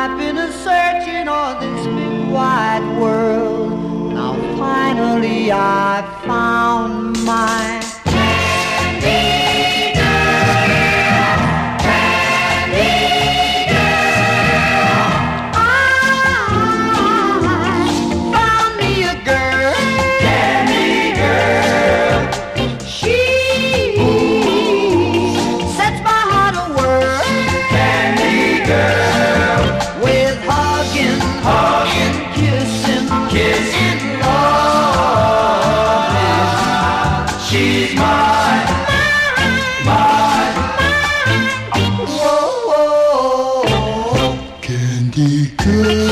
I've been a searching on this big wide world. Now finally I found my candy girl, candy girl. I found me a girl, candy girl. She sets my heart a whirl, candy girl. With hugging, hugging, kissing, kissing, loving. She's mine, mine, mine. Whoa, whoa. Candy girl.